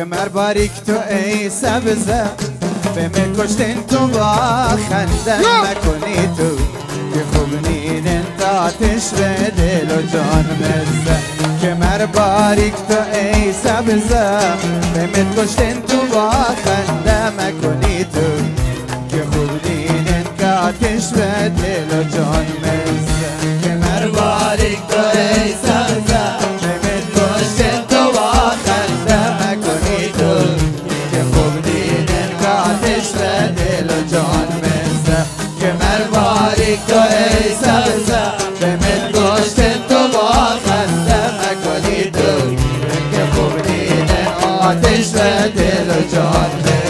کمر باریک تو ای سبزه به من کشتن تو با خندن نکنی تو که خوب نیدن تا آتش به دل و جان مزه کمر باریک تو ای سبزه به من کشتن تو با خنده مکنی تو که خوب نیدن که آتش به دل و جان مزه کمر باریک تو ای سبزه به من کشتن تو با خنده مکنی تو که خوب نیدن که آتش به دل و جان مزه کمر باریک تو ای سبزه به من کشتن تو با خنده مکنی تو که خوب نیدن آتش به دل و جان مزه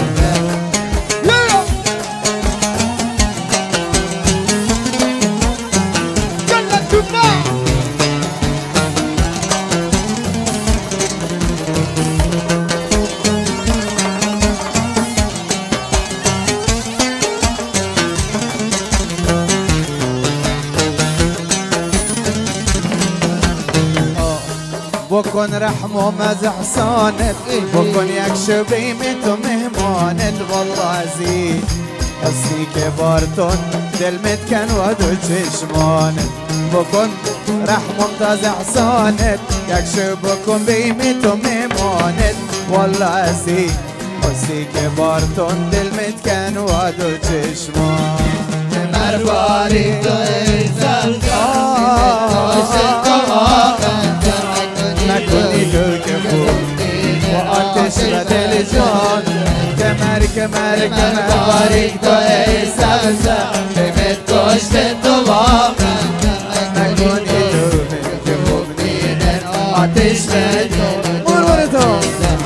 بکن رحم و مز احسانت بکن یک شبیم تو مهمانت والله عزیز هستی که بارتون دل متکن و دو چشمانت بکن رحم و مز احسانت یک شب بکن بیم تو مهمانت والله عزیز هستی که بارتون دل متکن و دو چشمانت کمر باریک تو ای نکنی تو که خوب و آتش و دل جان کمر باریک تو ای سبزه قیمت کشت تو واقعا نکنی تو که خوب نیدن آتش و دل مرمون تو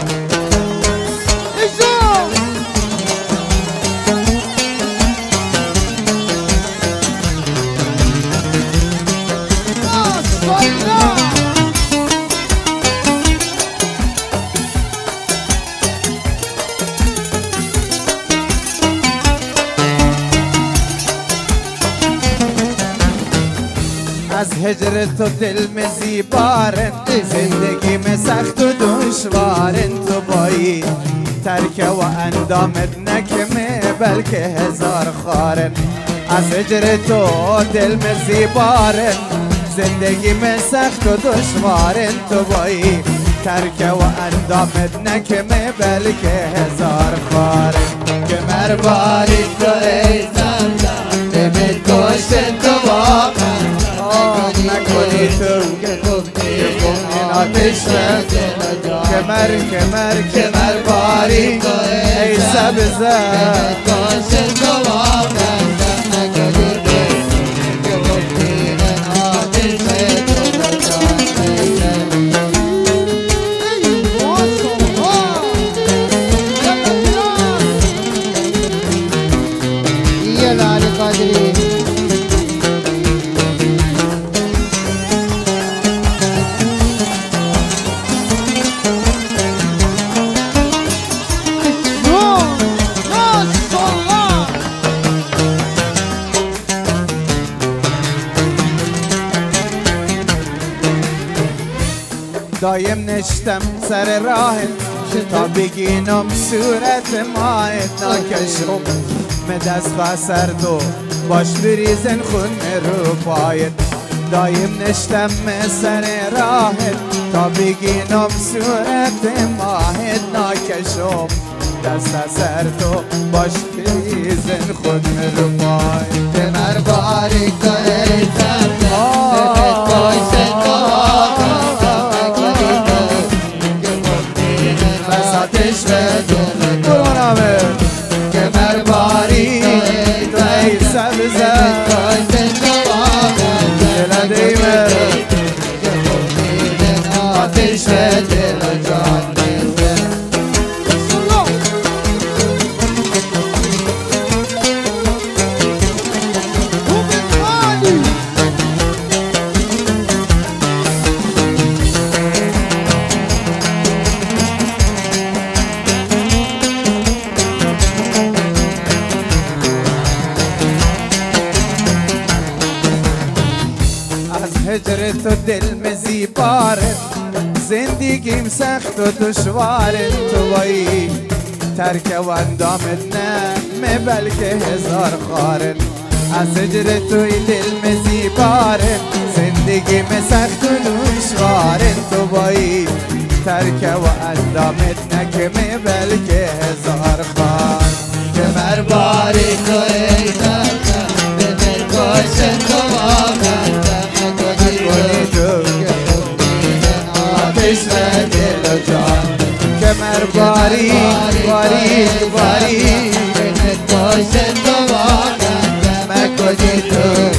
از هجر تو دل میں زیبارن زندگی میں سخت و دشوارن تو بایی ترک و اندامت نکمه بلکه هزار خارن از هجر تو دل میں زیبارن زندگی میں سخت و دشوارن تو بایی ترک و اندامت نکمه بلکه هزار خارن کمر باریک تو ای زنده دمت کشتن تو واقعا نکنی تو که خوب این آتش کمر باریک ای سبزه کشتن تو واقعا نکنی تو که خوب این آتش یه لعل قادری دایم نشتم سر راهت تا بگینم صورت ماهت ناکشم می دست سر تو باش بریزن خون رو پایت دایم نشتم سر راهت تا بگینم صورت ماهت ناکشم دست سر تو باش بریزن خون رو پایت کمر باریک تو ای زنده کشتن تو آتش به دل کمر باریک تو ای سبزه کشتن تو واقعا دیمه آتش به دل و جان هجر تو دل میں زیبارت زندگیم سخت و دشوار تویی ترک و اندامت نه بلکه هزار خارن از هجر توی دل مزیبارن زندگیم سخت و دشوار تویی ترک و اندامت نه بلکه هزار خارن کمر باری تو ای زمزم به دلکش تو واقعا کنی تو آتش و دل و جان کمر باری باری باری به دلکش تو واقعا مکنی تو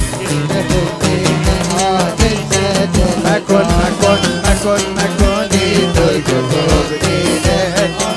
مکنی تو که خوب دیده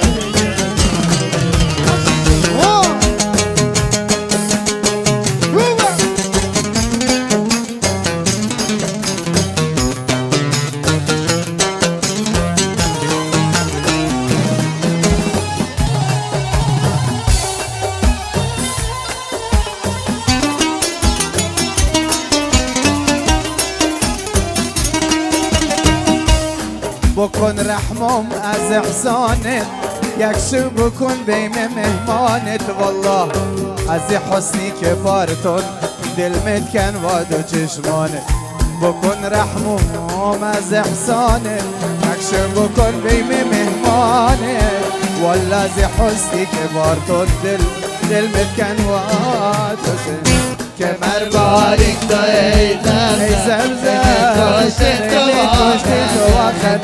بکن رحمم از احسانت یک شو بکن بیم مهمانت والله از حسنی که بارتون دل متکن و دو چشمانت بکن رحمم از احسانت یک شو بکن بیم مهمانت والله از حسنی که بارتون دل متکن و دو چشمانت کمر باریک تو ای زمزم کشتی تو وقت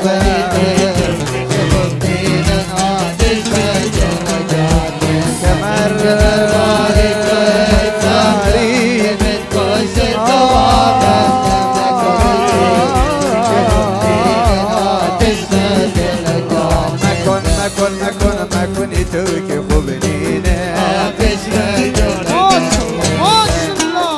کمر باریک تو ای زمزم کشتی تو وقت مکن